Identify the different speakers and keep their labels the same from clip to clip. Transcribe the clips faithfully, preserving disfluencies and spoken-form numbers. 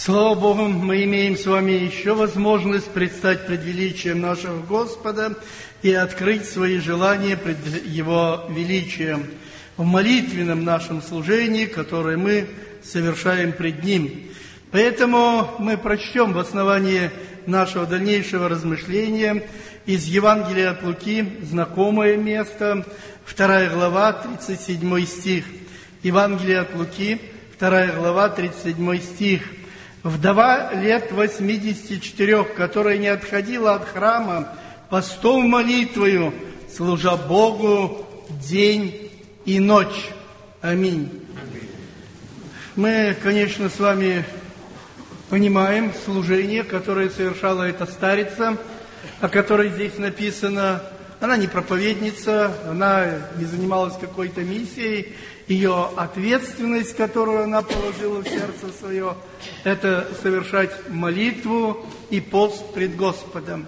Speaker 1: Слава Богу, мы имеем с вами еще возможность предстать пред величием нашего Господа и открыть свои желания пред Его величием в молитвенном нашем служении, которое мы совершаем пред Ним. Поэтому мы прочтем в основании нашего дальнейшего размышления из Евангелия от Луки, знакомое место, вторая глава, тридцать седьмой стих. Евангелие от Луки, вторая глава, тридцать седьмой стих. «Вдова лет восьмидесяти четырех, которая не отходила от храма, постом молитвою, служа Богу день и ночь». Аминь. Мы, конечно, с вами понимаем служение, которое совершала эта старица, о которой здесь написано. Она не проповедница, она не занималась какой-то миссией. Ее ответственность, которую она положила в сердце свое, это совершать молитву и пост пред Господом,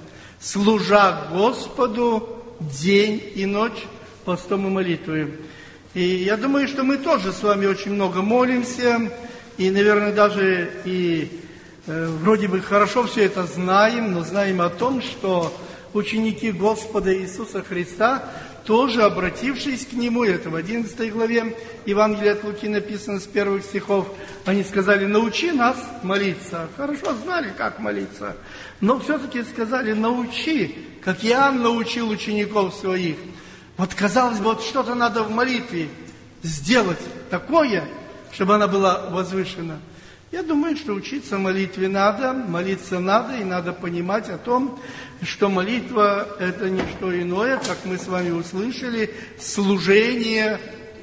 Speaker 1: служа Господу день и ночь постом и молитвой. И я думаю, что мы тоже с вами очень много молимся, и, наверное, даже и э, вроде бы хорошо все это знаем, но знаем о том, что ученики Господа Иисуса Христа, тоже обратившись к Нему, это в одиннадцатой главе Евангелия от Луки написано с первых стихов, они сказали: научи нас молиться. Хорошо знали, как молиться, но все-таки сказали: научи, как Иоанн научил учеников своих. Вот, казалось бы, вот что-то надо в молитве сделать такое, чтобы она была возвышена. Я думаю, что учиться молитве надо, молиться надо, и надо понимать о том, что молитва – это не что иное, как мы с вами услышали, служение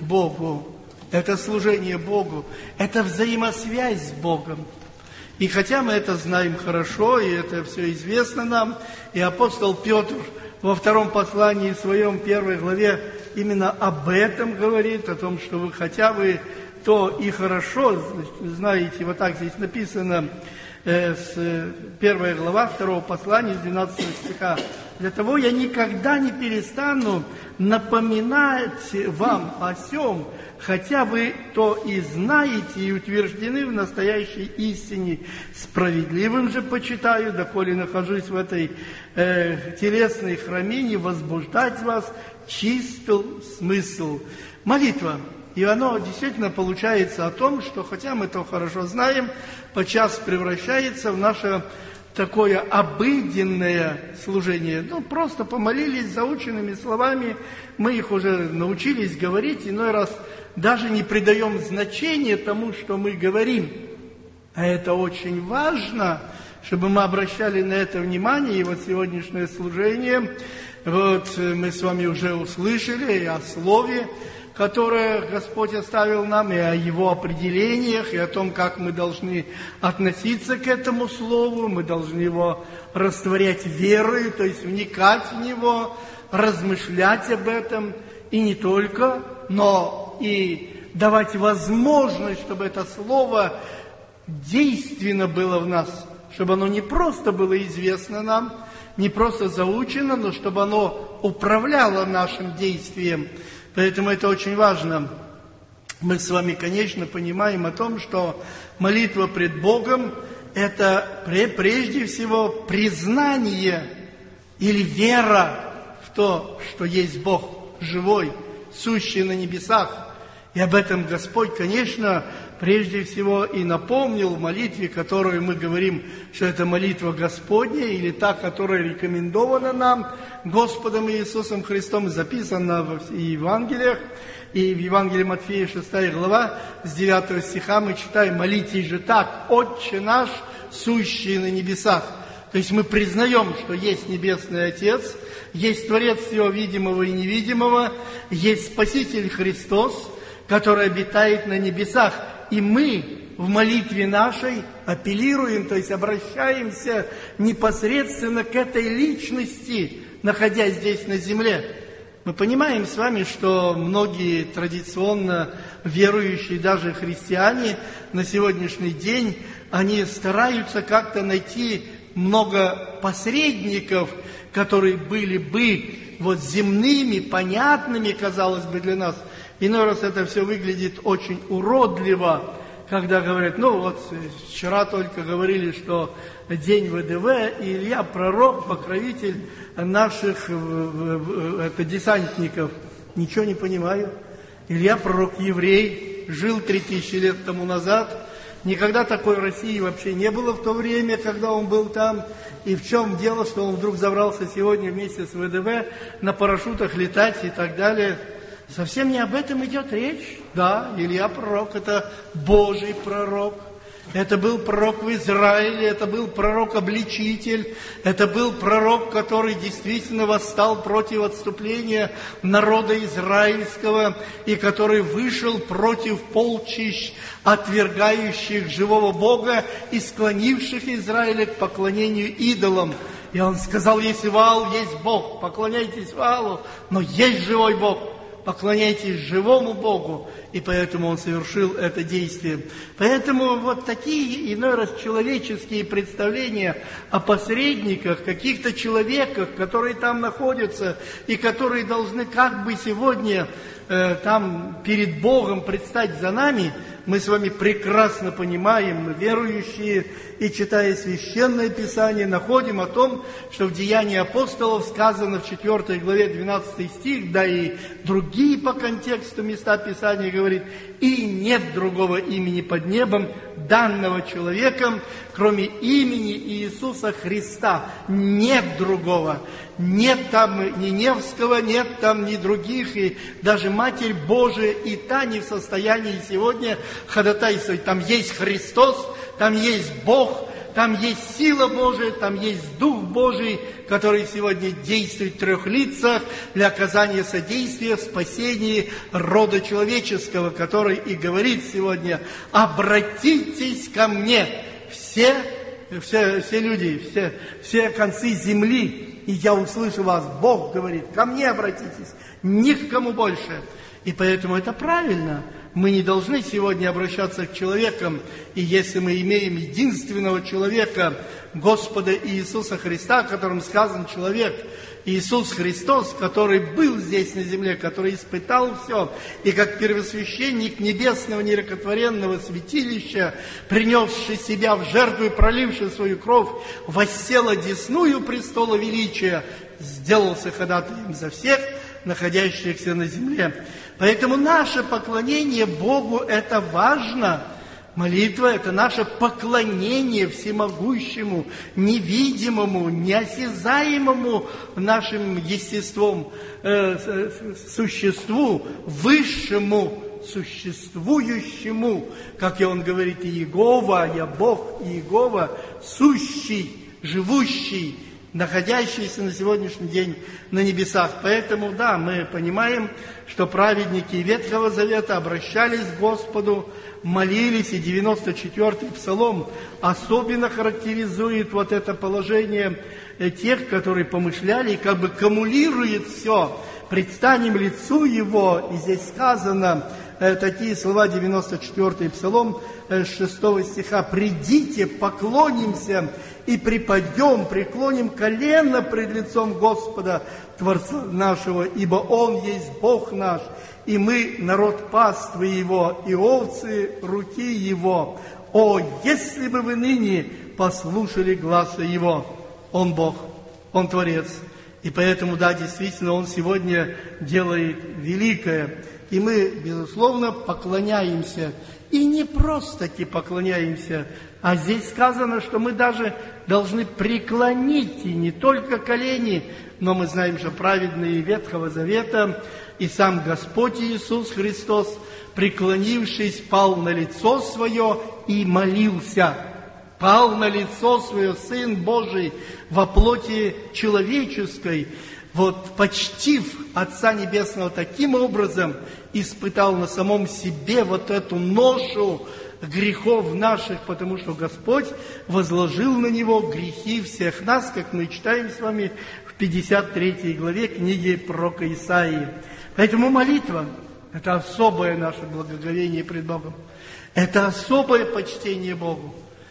Speaker 1: Богу. Это служение Богу, это взаимосвязь с Богом. И хотя мы это знаем хорошо, и это все известно нам, и апостол Петр во втором послании своем, первой главе, именно об этом говорит, о том, что вы хотя бы то и хорошо знаете, вот так здесь написано, э, с первая глава второго послания, с двенадцатого стиха. «Для того я никогда не перестану напоминать вам о сем, хотя вы то и знаете и утверждены в настоящей истине. Справедливым же почитаю, доколе нахожусь в этой э, телесной храмине, возбуждать вас чистый смысл». Молитва. И оно действительно получается о том, что, хотя мы это хорошо знаем, подчас превращается в наше такое обыденное служение. Ну, просто помолились заученными словами, мы их уже научились говорить, иной раз даже не придаем значения тому, что мы говорим. А это очень важно, чтобы мы обращали на это внимание. И вот сегодняшнее служение, вот мы с вами уже услышали и о слове, которое Господь оставил нам, и о Его определениях, и о том, как мы должны относиться к этому Слову. Мы должны его растворять верой, то есть вникать в него, размышлять об этом, и не только, но и давать возможность, чтобы это Слово действенно было в нас, чтобы оно не просто было известно нам, не просто заучено, но чтобы оно управляло нашим действием. Поэтому это очень важно. Мы с вами, конечно, понимаем о том, что молитва пред Богом – это прежде всего признание или вера в то, что есть Бог живой, сущий на небесах. И об этом Господь, конечно, прежде всего и напомнил в молитве, которую мы говорим, что это молитва Господня, или та, которая рекомендована нам Господом Иисусом Христом, записана в Евангелиях. И в Евангелии Матфея, шестая глава, с девятого стиха мы читаем: «Молитесь же так, Отче наш, сущий на небесах». То есть мы признаем, что есть Небесный Отец, есть Творец всего видимого и невидимого, есть Спаситель Христос, который обитает на небесах. И мы в молитве нашей апеллируем, то есть обращаемся непосредственно к этой личности, находясь здесь на земле. Мы понимаем с вами, что многие традиционно верующие, даже христиане, на сегодняшний день, они стараются как-то найти много посредников, которые были бы вот земными, понятными, казалось бы, для нас. Иной раз это все выглядит очень уродливо, когда говорят, ну вот вчера только говорили, что день ВДВ, и Илья пророк, покровитель наших это, десантников. Ничего не понимаю. Илья пророк еврей, жил три тысячи лет тому назад. Никогда такой России вообще не было в то время, когда он был там. И в чем дело, что он вдруг забрался сегодня вместе с ВДВ на парашютах летать и так далее. Совсем не об этом идет речь. Да, Илья пророк, это Божий пророк. Это был пророк в Израиле, это был пророк-обличитель, это был пророк, который действительно восстал против отступления народа израильского и который вышел против полчищ, отвергающих живого Бога и склонивших Израиля к поклонению идолам. И он сказал, если Ваал есть Бог, поклоняйтесь Ваалу, но есть живой Бог. Поклоняйтесь живому Богу, и поэтому он совершил это действие. Поэтому вот такие иной раз человеческие представления о посредниках, каких-то человеках, которые там находятся, и которые должны как бы сегодня э, там перед Богом предстать за нами, мы с вами прекрасно понимаем, мы верующие, и читая Священное Писание, находим о том, что в Деянии апостолов сказано в четвёртой главе двенадцатый стих, да и другие по контексту места Писания говорит, и нет другого имени под небом, данного человеком, кроме имени Иисуса Христа. Нет другого. Нет там ни Невского, нет там ни других, и даже Матерь Божия и та не в состоянии сегодня ходатайствовать. Там есть Христос, там есть Бог, там есть сила Божия, там есть Дух Божий, который сегодня действует в трех лицах для оказания содействия в спасении рода человеческого, который и говорит сегодня, обратитесь ко мне, все, все, все люди, все, все концы земли, и я услышу вас. Бог говорит, ко мне обратитесь, ни к кому больше. И поэтому это правильно. Мы не должны сегодня обращаться к человекам, и если мы имеем единственного человека, Господа Иисуса Христа, о котором сказан человек, Иисус Христос, который был здесь на земле, который испытал все, и как первосвященник небесного нерукотворенного святилища, принесший себя в жертву и проливший свою кровь, воссел одесную престола величия, сделался ходатаем за всех, находящихся на земле. Поэтому наше поклонение Богу – это важно. Молитва – это наше поклонение всемогущему, невидимому, неосязаемому нашим естеством э, существу, высшему существующему, как и он говорит, Иегова, я Бог, Иегова, сущий, живущий, находящийся на сегодняшний день на небесах. Поэтому, да, мы понимаем, что праведники Ветхого Завета обращались к Господу, молились, и девяносто четвёртый Псалом особенно характеризует вот это положение тех, которые помышляли, и как бы кумулирует все. «Предстанем лицу Его», и здесь сказано э, такие слова, девяносто четвёртый Псалом, э, шестого стиха, «Придите, поклонимся и припадем, преклоним колено пред лицом Господа, Творца нашего, ибо Он есть Бог наш, и мы народ паствы Его, и овцы руки Его. О, если бы вы ныне послушали гласа Его!» Он Бог, Он Творец. И поэтому, да, действительно, Он сегодня делает великое. И мы, безусловно, поклоняемся. И не просто-таки поклоняемся, а здесь сказано, что мы даже должны преклонить, и не только колени, но мы знаем, что праведные Ветхого Завета, и сам Господь Иисус Христос, преклонившись, пал на лицо свое и молился. Пал на лицо свое Сын Божий во плоти человеческой, вот почтив Отца Небесного таким образом, испытал на самом себе вот эту ношу грехов наших, потому что Господь возложил на Него грехи всех нас, как мы читаем с вами в пятьдесят третьей главе книги пророка Исаии. Поэтому молитва – это особое наше благоговение пред Богом, это особое почтение Богу.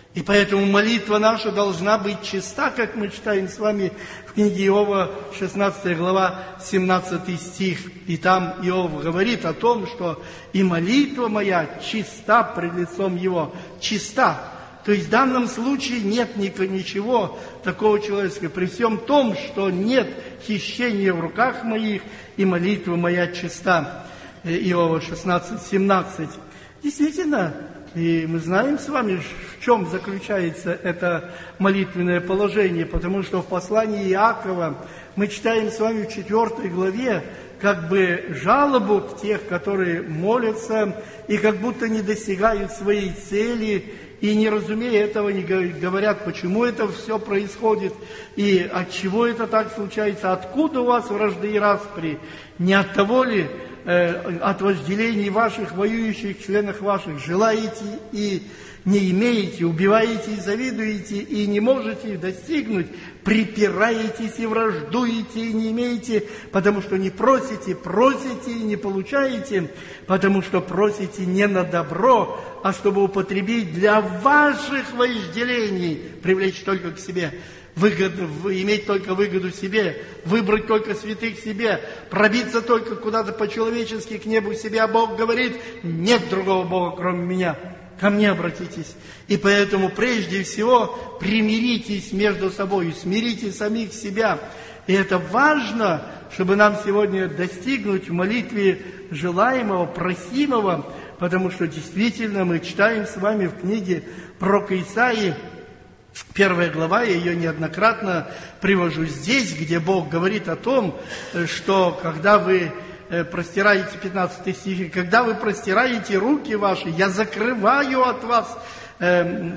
Speaker 1: И поэтому молитва наша должна быть чиста, как мы читаем с вами в книге Иова, шестнадцатая глава, семнадцатый стих. И там Иов говорит о том, что «и молитва моя чиста пред лицом Его». Чиста. То есть в данном случае нет ничего такого человеческого. При всем том, что нет хищения в руках моих, и молитва моя чиста. Иова шестнадцать, семнадцать. Действительно, и мы знаем с вами, в чем заключается это молитвенное положение, потому что в послании Иакова мы читаем с вами в четвертой главе как бы жалобу тех, которые молятся и как будто не достигают своей цели, и не разумея этого, не говорят, почему это все происходит, и от чего это так случается, откуда у вас вражды и распри, не от того ли, э, от вожделений ваших, воюющих членов ваших, желаете и не имеете, убиваете и завидуете, и не можете достигнуть, припираетесь и враждуете, и не имеете, потому что не просите, просите и не получаете, потому что просите не на добро, а чтобы употребить для ваших вожделений, привлечь только к себе, выгоду, иметь только выгоду себе, выбрать только святых себе, пробиться только куда-то по-человечески к небу себе, а Бог говорит, нет другого Бога, кроме меня. Ко мне обратитесь. И поэтому прежде всего примиритесь между собой, смирите самих себя. И это важно, чтобы нам сегодня достигнуть в молитве желаемого, просимого, потому что действительно мы читаем с вами в книге пророка Исаии, первая глава, я ее неоднократно привожу здесь, где Бог говорит о том, что когда вы простираете, пятнадцатый стих, когда вы простираете руки ваши, я закрываю от вас, э,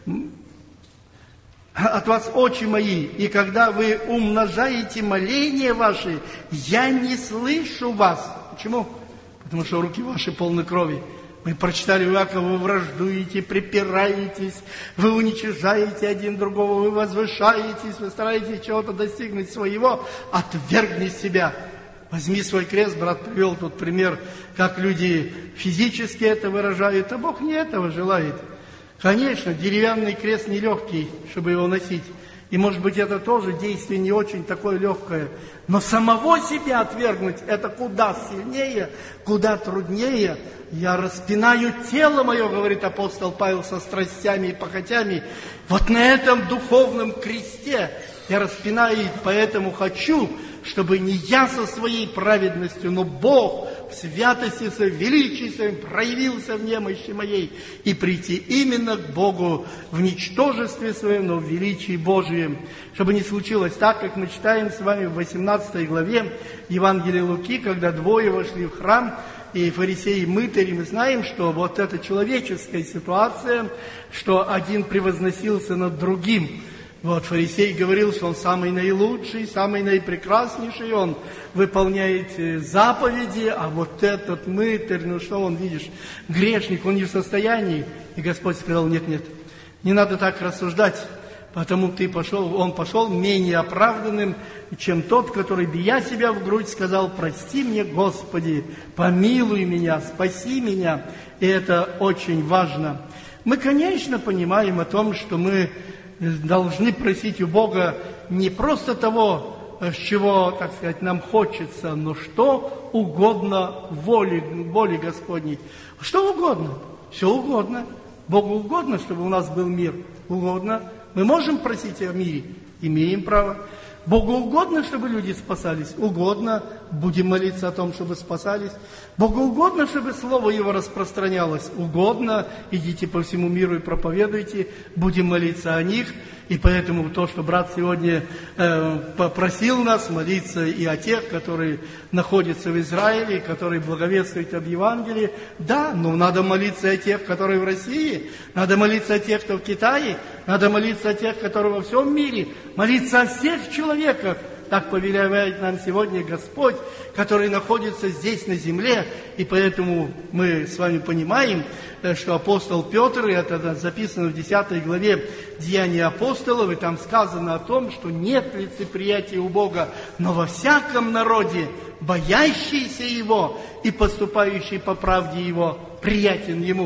Speaker 1: от вас очи мои, и когда вы умножаете моления ваши, я не слышу вас. Почему? Потому что руки ваши полны крови. Мы прочитали у Иакова, вы враждуете, припираетесь, вы уничижаете один другого, вы возвышаетесь, вы стараетесь чего-то достигнуть своего, отвергни себя. Возьми свой крест, брат привел тут пример, как люди физически это выражают, а Бог не этого желает. Конечно, деревянный крест нелегкий, чтобы его носить. И, может быть, это тоже действие не очень такое легкое. Но самого себя отвергнуть, это куда сильнее, куда труднее. Я распинаю тело мое, говорит апостол Павел, со страстями и похотями. Вот на этом духовном кресте я распинаю, и поэтому хочу, чтобы не я со своей праведностью, но Бог в святости своей, в величии своем проявился в немощи моей, и прийти именно к Богу в ничтожестве своем, но в величии Божьем. Чтобы не случилось так, как мы читаем с вами в восемнадцатой главе Евангелия Луки, когда двое вошли в храм, и фарисеи и мытари, мы знаем, что вот эта человеческая ситуация, что один превозносился над другим. Вот, фарисей говорил, что он самый наилучший, самый наипрекраснейший, он выполняет заповеди, а вот этот мытарь, ну что он, видишь, грешник, он не в состоянии. И Господь сказал, нет, нет, не надо так рассуждать, потому ты пошел, он пошел менее оправданным, чем тот, который, бия себя в грудь, сказал, прости мне, Господи, помилуй меня, спаси меня. И это очень важно. Мы, конечно, понимаем о том, что мы должны просить у Бога не просто того, с чего, так сказать, нам хочется, но что угодно воле, воле Господней. Что угодно, все угодно. Богу угодно, чтобы у нас был мир. Угодно. Мы можем просить о мире, имеем право. Богу угодно, чтобы люди спасались? Угодно. Будем молиться о том, чтобы спасались. Богу угодно, чтобы Слово Его распространялось? Угодно. Идите по всему миру и проповедуйте. Будем молиться о них. И поэтому то, что брат сегодня э, попросил нас молиться и о тех, которые находятся в Израиле, которые благовествуют об Евангелии, да, но надо молиться о тех, которые в России, надо молиться о тех, кто в Китае, надо молиться о тех, которые во всем мире, молиться о всех человеках. Так повелевает нам сегодня Господь, который находится здесь на земле. И поэтому мы с вами понимаем, что апостол Петр, и это записано в десятой главе Деяния апостолов, и там сказано о том, что нет лицеприятия у Бога, но во всяком народе, боящийся Его и поступающий по правде Его, приятен Ему.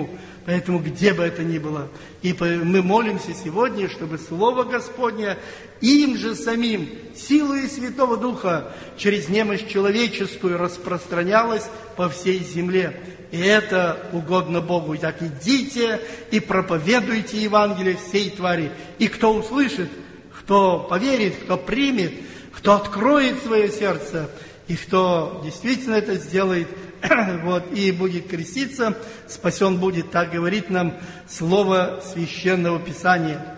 Speaker 1: Поэтому где бы это ни было. И мы молимся сегодня, чтобы Слово Господне им же самим, силой Святого Духа, через немощь человеческую распространялось по всей земле. И это угодно Богу. Итак, идите и проповедуйте Евангелие всей твари. И кто услышит, кто поверит, кто примет, кто откроет свое сердце, и кто действительно это сделает, вот, и будет креститься, спасен будет. Так говорит нам слово Священного Писания.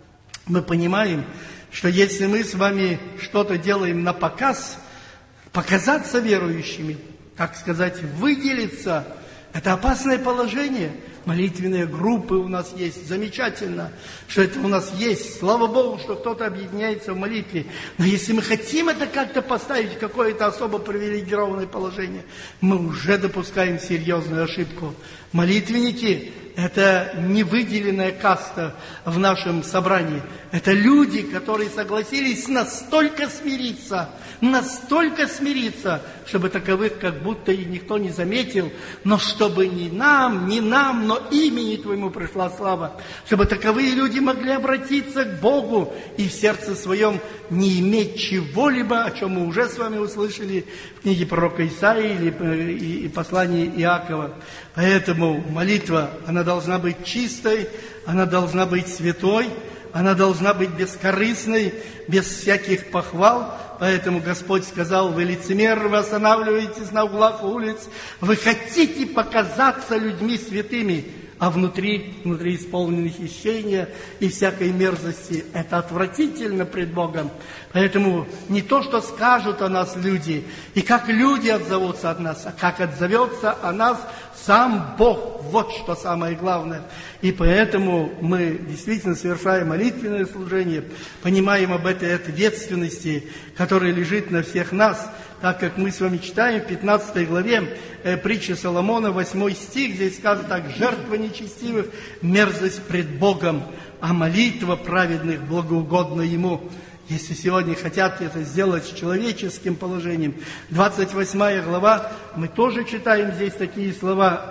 Speaker 1: Мы понимаем, что если мы с вами что-то делаем на показ, показаться верующими, так сказать, выделиться, это опасное положение. Молитвенные группы у нас есть. Замечательно, что это у нас есть. Слава Богу, что кто-то объединяется в молитве. Но если мы хотим это как-то поставить в какое-то особо привилегированное положение, мы уже допускаем серьезную ошибку. Молитвенники – это не выделенная каста в нашем собрании. Это люди, которые согласились настолько смириться, настолько смириться, чтобы таковых как будто и никто не заметил, но чтобы ни нам, ни нам, но имени Твоему пришла слава, чтобы таковые люди могли обратиться к Богу и в сердце своем не иметь чего-либо, о чем мы уже с вами услышали в книге пророка Исаии или и послании Иакова. Поэтому молитва, она должна быть чистой, она должна быть святой, она должна быть бескорыстной, без всяких похвал. Поэтому Господь сказал: вы лицемеры, вы останавливаетесь на углах улиц, вы хотите показаться людьми святыми, а внутри, внутри исполнены хищения и всякой мерзости. Это отвратительно пред Богом. Поэтому не то, что скажут о нас люди, и как люди отзовутся от нас, а как отзовется о нас сам Бог. Вот что самое главное. И поэтому мы действительно, совершая молитвенное служение, понимаем об этой ответственности, которая лежит на всех нас, так как мы с вами читаем в пятнадцатой главе э, притчи Соломона, восьмой стих, здесь сказано так: «Жертва нечестивых – мерзость пред Богом, а молитва праведных благоугодна Ему». Если сегодня хотят это сделать с человеческим положением. двадцать восьмая глава, мы тоже читаем здесь такие слова.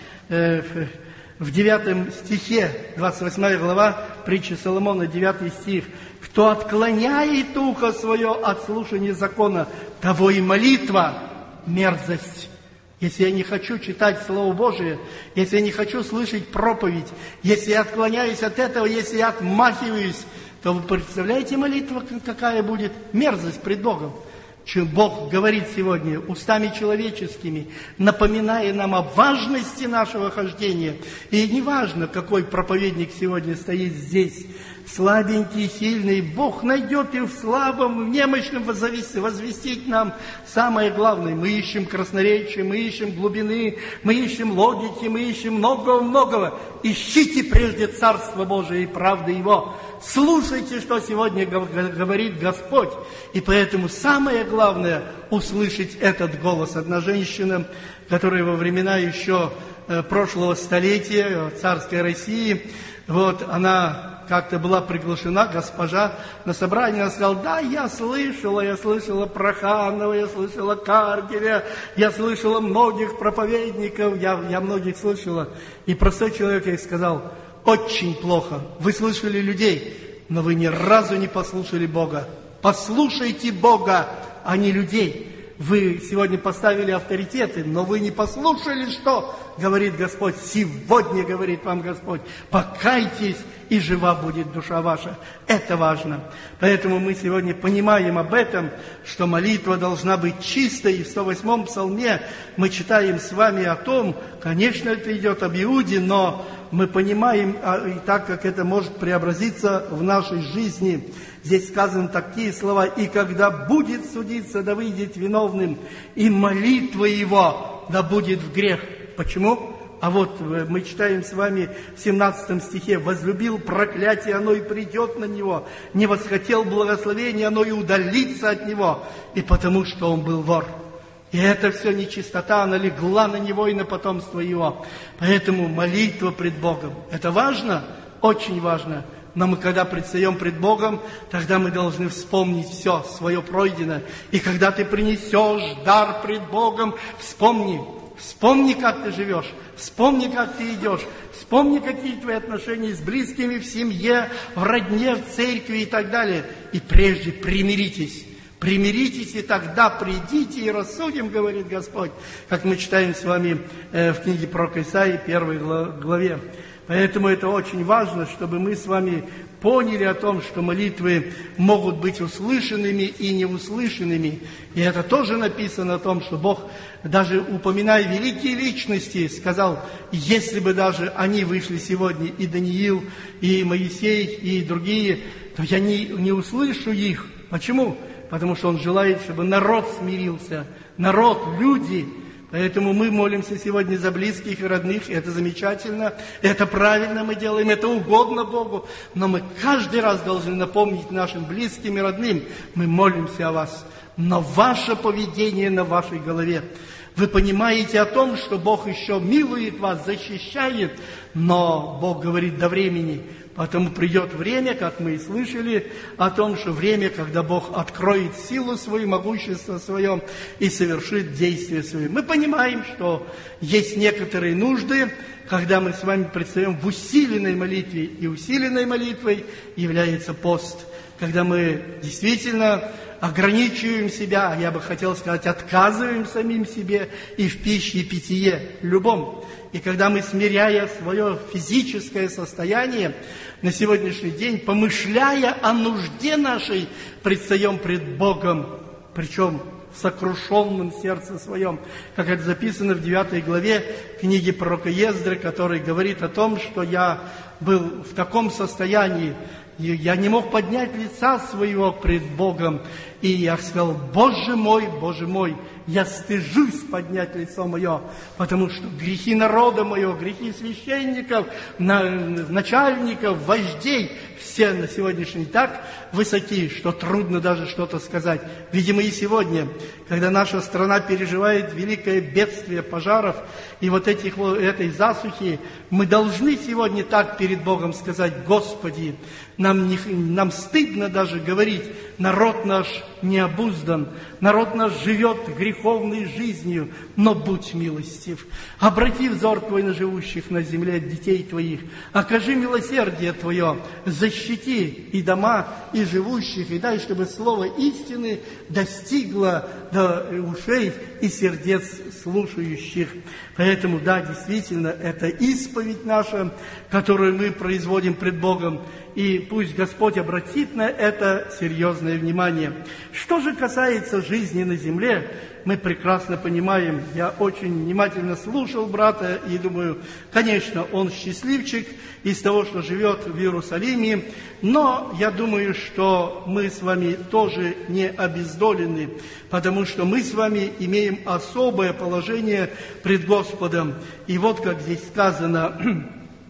Speaker 1: В девятом стихе, двадцать восьмая глава, притчи Соломона, девятый стих. «Кто отклоняет ухо свое от слушания закона, того и молитва мерзость». Если я не хочу читать Слово Божие, если я не хочу слышать проповедь, если я отклоняюсь от этого, если я отмахиваюсь, то вы представляете, молитва какая будет? Мерзость пред Богом. Чем Бог говорит сегодня устами человеческими, напоминая нам о важности нашего хождения. И не важно, какой проповедник сегодня стоит здесь, слабенький, сильный, Бог найдет и в слабом, в немощном возвестить нам самое главное. Мы ищем красноречия, мы ищем глубины, мы ищем логики, мы ищем многого-многого. Ищите прежде Царство Божие и правды Его. Слушайте, что сегодня говорит Господь. И поэтому самое главное – услышать этот голос. Одна женщина, которая во времена еще прошлого столетия, царской России, вот она как-то была приглашена, госпожа, на собрание. Она сказала: да, я слышала, я слышала Проханова, я слышала Каргеля, я слышала многих проповедников, я, я многих слышала. И простой человек ей сказал: очень плохо, вы слышали людей, но вы ни разу не послушали Бога. Послушайте Бога, а не людей. Вы сегодня поставили авторитеты, но вы не послушали, что говорит Господь. Сегодня говорит вам Господь: покайтесь, и жива будет душа ваша. Это важно. Поэтому мы сегодня понимаем об этом, что молитва должна быть чистой. И в сто восьмом псалме мы читаем с вами о том, конечно, это идет об Иуде, но мы понимаем, и так как это может преобразиться в нашей жизни. Здесь сказаны такие слова: «И когда будет судиться, да выйдет виновным, и молитва его да будет в грех». Почему? А вот мы читаем с вами в семнадцатом стихе: «Возлюбил проклятие, оно и придет на него, не восхотел благословения, оно и удалится от него, и потому что он был вор». И это все нечистота, она легла на него и на потомство его. Поэтому молитва пред Богом – это важно, очень важно. Но мы, когда предстаем пред Богом, тогда мы должны вспомнить все свое пройденное. И когда ты принесешь дар пред Богом, вспомни, Вспомни, как ты живешь, вспомни, как ты идешь, вспомни, какие твои отношения с близкими в семье, в родне, в церкви и так далее. И прежде примиритесь. Примиритесь, и тогда придите и рассудим, говорит Господь, как мы читаем с вами в книге пророка Исаии, первой главе. Поэтому это очень важно, чтобы мы с вами поняли о том, что молитвы могут быть услышанными и неуслышанными. И это тоже написано о том, что Бог, даже упоминая великие личности, сказал, если бы даже они вышли сегодня, и Даниил, и Моисей, и другие, то я не, не услышу их. Почему? Потому что Он желает, чтобы народ смирился, народ, люди. Поэтому мы молимся сегодня за близких и родных, и это замечательно, это правильно мы делаем, это угодно Богу. Но мы каждый раз должны напомнить нашим близким и родным, мы молимся о вас, но ваше поведение на вашей голове. Вы понимаете о том, что Бог еще милует вас, защищает, но Бог говорит до времени. Поэтому придет время, как мы и слышали, о том, что время, когда Бог откроет силу свою, могущество свое и совершит действие свое. Мы понимаем, что есть некоторые нужды, когда мы с вами предстаем в усиленной молитве, и усиленной молитвой является пост, когда мы действительно ограничиваем себя, я бы хотел сказать, отказываем самим себе и в пище, и питье, любом. И когда мы, смиряя свое физическое состояние, на сегодняшний день, помышляя о нужде нашей, предстаем пред Богом, причем в сокрушенном сердце своем, как это записано в девятой главе книги пророка Ездры, который говорит о том, что я был в таком состоянии, я не мог поднять лица своего пред Богом, и я сказал, Боже мой, Боже мой, я стыжусь поднять лицо мое, потому что грехи народа моего, грехи священников, начальников, вождей, все на сегодняшний день так высоки, что трудно даже что-то сказать. Видимо, и сегодня, когда наша страна переживает великое бедствие пожаров и вот этих, вот этой засухи, мы должны сегодня так перед Богом сказать, Господи, нам, не, нам стыдно даже говорить, народ наш необуздан, народ наш живет греховной жизнью, но будь милостив. Обрати взор Твой на живущих на земле детей Твоих, окажи милосердие Твое, защити и дома, и живущих, и дай, чтобы слово истины достигло до ушей и сердец слушающих. Поэтому, да, действительно, это исповедь наша, которую мы производим пред Богом, и пусть Господь обратит на это серьезное внимание. Что же касается жизни на земле, мы прекрасно понимаем, я очень внимательно слушал брата и думаю, конечно, он счастливчик из того, что живет в Иерусалиме, но я думаю, что мы с вами тоже не обездолены, потому что мы с вами имеем особое положение пред Господом. И вот как здесь сказано,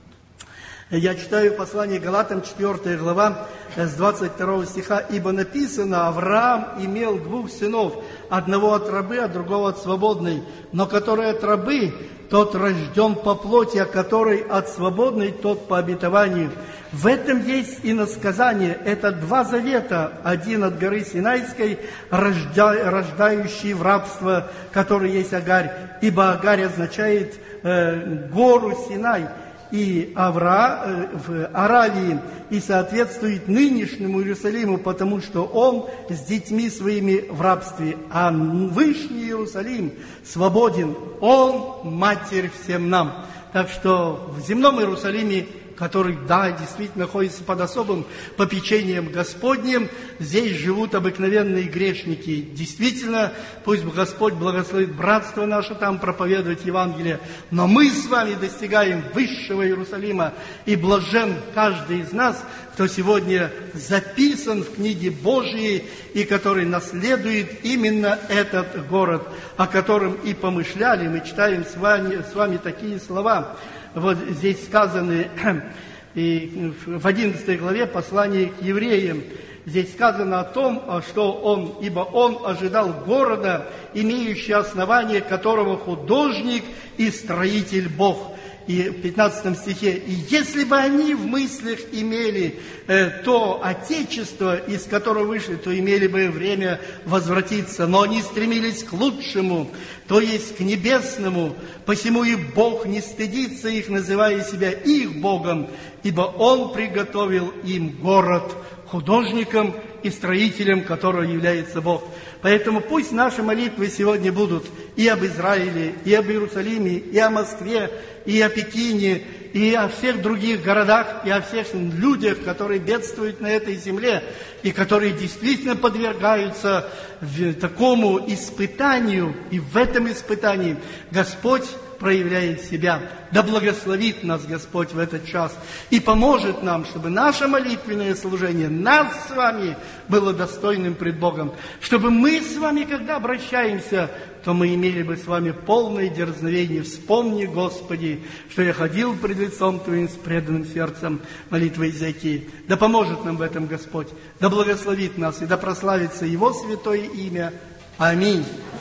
Speaker 1: я читаю послание Галатам, четвёртая глава, с двадцать второго стиха. «Ибо написано, Авраам имел двух сынов, одного от рабы, а другого от свободной. Но который от рабы, тот рожден по плоти, а который от свободной, тот по обетованию. В этом есть иносказание. Это два завета. Один от горы Синайской, рожда, рождающий в рабство, который есть Агарь. Ибо Агарь означает э, гору Синай. И Авра в Аравии, и соответствует нынешнему Иерусалиму, потому что он с детьми своими в рабстве, а Вышний Иерусалим свободен, он матерь всем нам. Так что в земном Иерусалиме, который, да, действительно находится под особым попечением Господним, здесь живут обыкновенные грешники. Действительно, пусть Господь благословит братство наше там проповедовать Евангелие, но мы с вами достигаем высшего Иерусалима, и блажен каждый из нас, кто сегодня записан в книге Божией, и который наследует именно этот город, о котором и помышляли. Мы читаем с вами, с вами такие слова. Вот здесь сказаны и в одиннадцатой главе послания к евреям. Здесь сказано о том, что он, ибо он ожидал города, имеющий основание, которого художник и строитель Бог. и в пятнадцатом стихе, «И если бы они в мыслях имели э, то Отечество, из которого вышли, то имели бы время возвратиться, но они стремились к лучшему, то есть к небесному, посему и Бог не стыдится их, называя себя их Богом, ибо Он приготовил им город, художником и строителем которого является Бог». Поэтому пусть наши молитвы сегодня будут и об Израиле, и об Иерусалиме, и о Москве, и о Пекине, и о всех других городах, и о всех людях, которые бедствуют на этой земле, и которые действительно подвергаются такому испытанию, и в этом испытании Господь проявляет себя. Да благословит нас Господь в этот час и поможет нам, чтобы наше молитвенное служение нас с вами было достойным пред Богом, чтобы мы с вами, когда обращаемся, то мы имели бы с вами полное дерзновение. Вспомни, Господи, что я ходил пред лицом Твоим с преданным сердцем, молитвой Изайки. Да поможет нам в этом Господь, да благословит нас и да прославится Его святое имя. Аминь.